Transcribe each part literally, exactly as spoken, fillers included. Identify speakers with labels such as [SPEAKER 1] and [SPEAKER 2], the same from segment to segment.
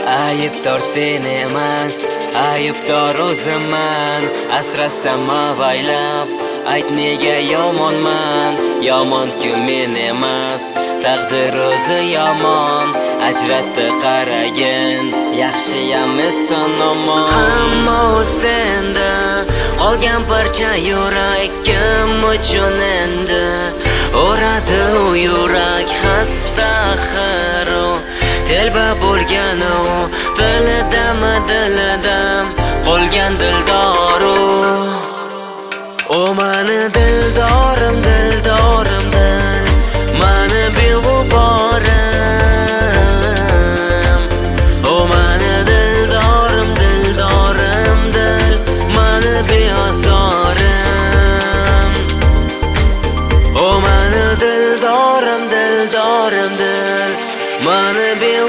[SPEAKER 1] Aybdor sen emas, aybdor o'zimman. Asrasam avaylab, ayt nega yomonman. Yomon-ku men emas, taqdir o'zi yomon. Ajratdi qaragin, yaxshiyam eson-omon. Hamma senda qolgan parcha yurakim uchun endi o'radi u yurak xasta xiru. Telba bo'lgan u dilidami dilidam qolgan dildoru. O mani dildorim, dildorim dil, mani beg'uborim. O mani dildorim, dildorim dil, mani beozorim. O mani dildorim, dildorim dil, mani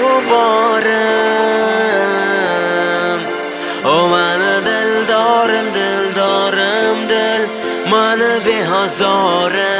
[SPEAKER 1] beg'uborim. O mani dildorim, dildorim dil, mani beozorim.